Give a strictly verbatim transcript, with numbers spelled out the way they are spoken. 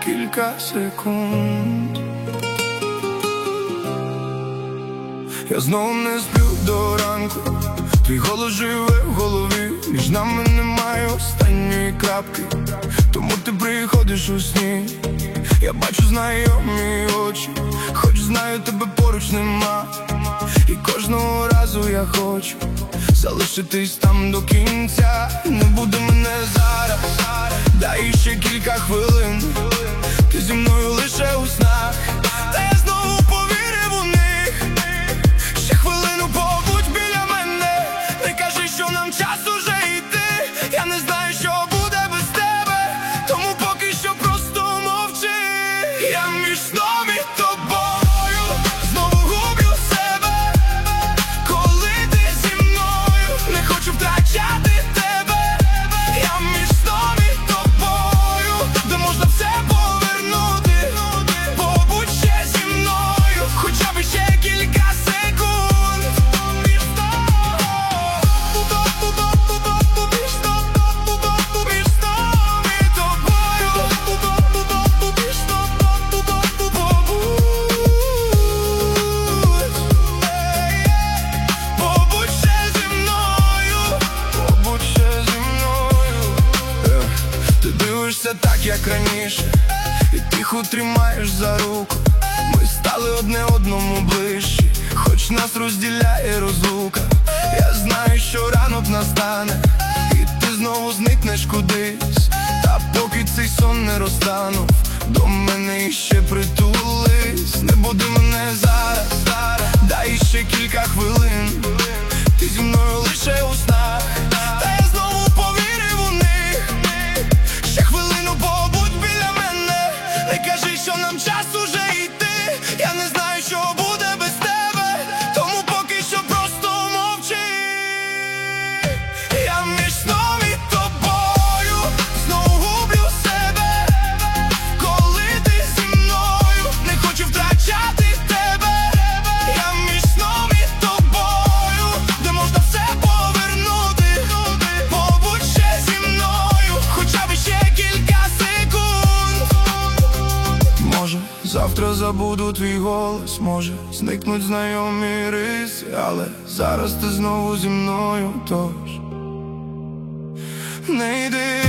кілька секунд. Я знову не сплю до ранку, твій голос живе в голові. Між нами немає останньої крапки, тому ти приходиш у сні. Я бачу знайомі очі, хоч знаю, тебе поруч нема. І кожного разу я хочу залишитись там до кінця. Не буде мене зараз, дай ще кілька хвилин. Ти зі мною лише у снах, та я знову повірив у них. Ще хвилину побудь біля мене, не кажи, що нам час уже йти. Я не знаю, що буде без тебе, тому поки що просто мовчи. Я між сном і тобою знову гублю себе, коли ти зі мною, не хочу втрачати тебе. Я між сном і тобою, де можна все повернути. Побудь ще зі мною, хоча б ще кілька секунд. Між сном і тобою, побудь ще зі мною, побудь ще зі мною. Ти дивишся так, як раніше, і тихо тримаєш за руку. Ми стали одне одному ближчі, хоч нас розділяє розлука. Я знаю, що ранок настане, і ти знову зникнеш кудись. Та поки цей сон не розтанув, до мене іще притулись. Не буде мене зараз, дай ще кілька хвилин. Ти зі мною лише у снах, та я знову повірив у них. Ще хвилину побудь біля мене, не кажи, що нам час уже йти. Я не знаю, що буде без тебе, тому поки що просто мовчи. Я між сном і тобою знову гублю себе, коли ти зі мною, не хочу втрачати тебе. Я між сном і тобою, де можна все повернути. Побудь ще зі мною, хоча б ще кілька секунд. Може, завтра забуду твій голос, може, зникнуть знайомі риси, але зараз ти знову зі мною, тож не йди.